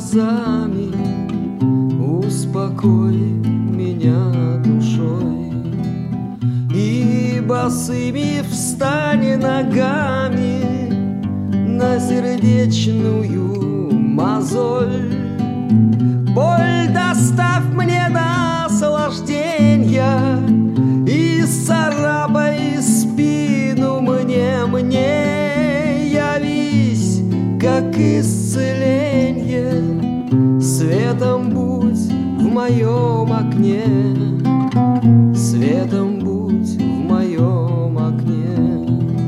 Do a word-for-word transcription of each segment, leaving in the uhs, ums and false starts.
глазами, успокой меня душой. И босыми встань ногами на сердечную мозоль. Боль доставь мне наслажденья и царапай спину мне, мне явись, как исцеление, светом будь в моем окне, светом будь в моем окне.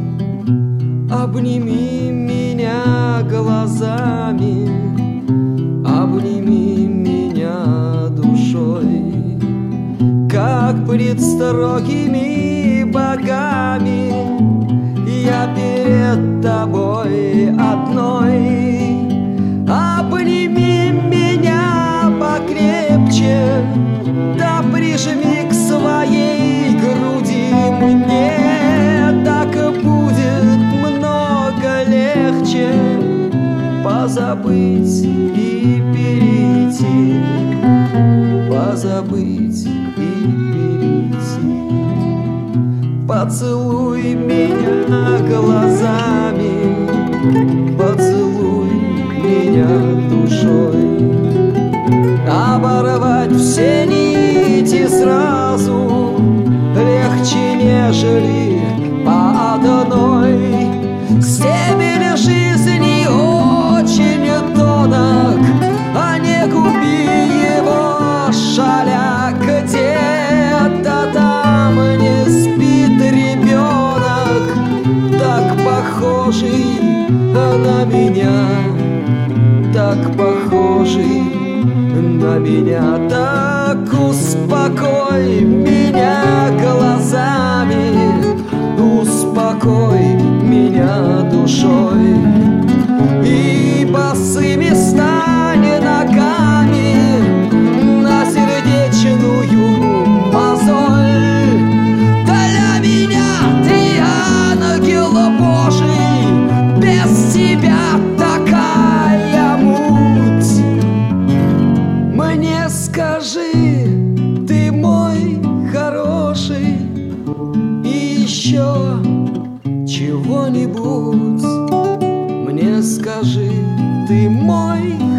Обними меня глазами, обними меня душой, как пред строгими богами я перед тобой одной. Обними меня покрепче, да прижми к своей груди мне. Так будет много легче позабыть и перейти, позабыть и перейти. Поцелуй меня глазами, поцелуй меня душой. Оборвать все нити сразу легче, нежели по одной. Стебель жизни очень тонок, а не губи его, шаля. Где-то там не спит ребенок, так похожий на меня, так похожий на меня. Так успокой меня глазами, успокой меня душой. И босыми стань ногами на сердечную мозоль. Для меня ты ангел Божий, без тебя такая муть. Мне скажи, ты мой хороший, и еще чего-нибудь. Мне скажи, ты мой